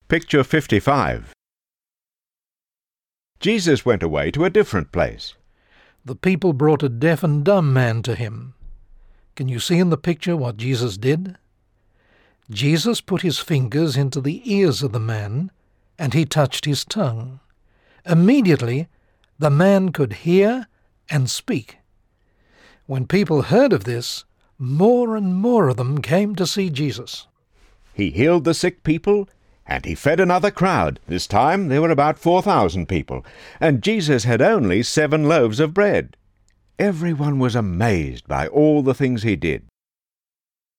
Picture 55. Jesus went away to a different place. The people brought a deaf and dumb man to him. Can you see in the picture what Jesus did? Jesus put his fingers into the ears of the man, and he touched his tongue. Immediately, the man could hear and speak. When people heard of this, more and more of them came to see Jesus. He healed the sick people, and he fed another crowd. This time there were about 4,000 people, and Jesus had only 7 loaves of bread. Everyone was amazed by all the things he did.